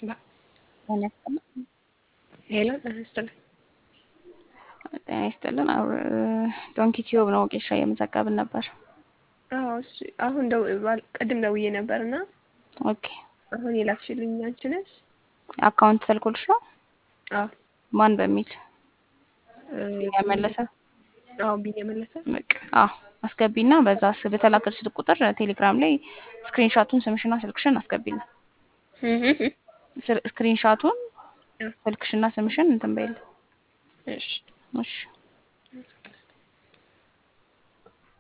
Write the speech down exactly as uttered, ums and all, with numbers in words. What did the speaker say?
ባ- ጤና ይስጥልን። ሄሎ ጤና ይስጥልኝ። ጤና ይስጥልን። ዶንኪ ቲዩብ ነው ቄሻ እየመዘገብን ነበር። አዎ እሺ። አሁን ደው ባል- ቅድም ደውዬ ነበርና ኦኬ። አሁን የላክሽልኝ አንቺ ነሽ? አካውንት ተልኮልሽ ነው? አዎ ማን በሚል እ፣ ቢኒያም መለሰ? አዎ ቢኒያም መለሰ። በቃ አዎ፣ አስገቢና በዛ ስ- በተላከልሽ ስልክ ቁጥር ቴሌግራም ላይ ስክሪንሻቱን ስምሽና ስልክሽን አስገቢና እህ እህ ስር- ስክሪንሻቱን እህ፣ ስልክሽና ስምሽን እንትን በይል። እሺ እሺ